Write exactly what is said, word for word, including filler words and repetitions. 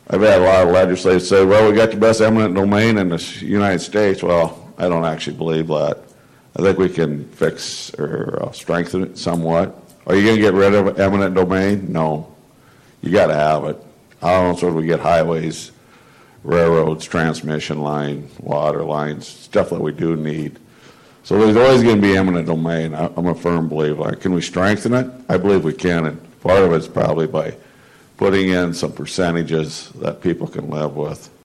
I've had a lot of legislators say, well, we got the best eminent domain in the United States. Well, I don't actually believe that. I think we can fix or uh, strengthen it somewhat. Are you going to get rid of eminent domain? No. You got to have it. I don't know, so we get highways, railroads, transmission line, water lines, stuff that we do need. So there's always going to be eminent domain. I'm a firm believer. Can we strengthen it? I believe we can, and part of it's probably by putting in some percentages that people can live with.